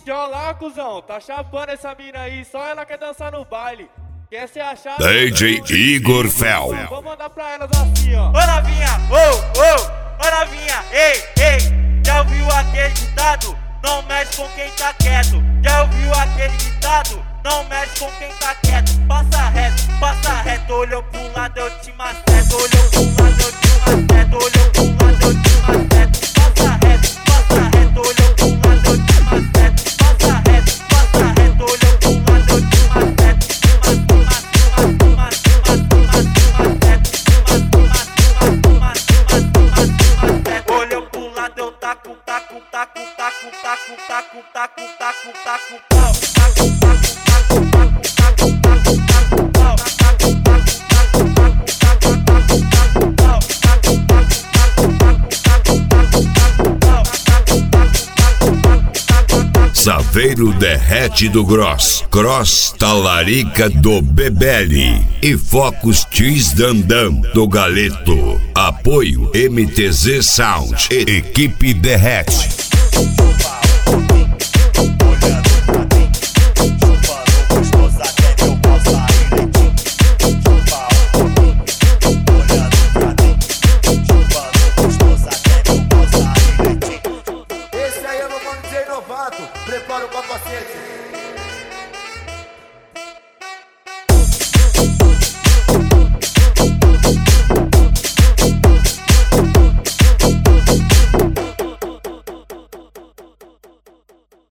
DJ lá, cuzão, tá chapando essa mina aí, só ela quer dançar no baile. Quer se achar? DJ Igor Fel. Vou mandar pra elas assim, ó. Ô novinha, ô novinha, ei, já ouviu aquele ditado? Não mexe com quem tá quieto. Já ouviu aquele ditado? Não mexe com quem tá quieto. Passa reto, olhou pro lado, eu te maceto. Olhou pro lado, eu te maceto. Olhou pro lado, eu te maceto. Passa reto, olhou pro lado, eu te maceto. Passa reto, olhou pro lado, eu te maceto. Olhou pro lado, eu taco, taco, taco, taco, taco, taco, taco, taco, taco, pau. Saveiro derrete do Gross, Cross talarica do Bebele e Focus X Dandam do Galeto. Apoio MTZ Sound, equipe derrete.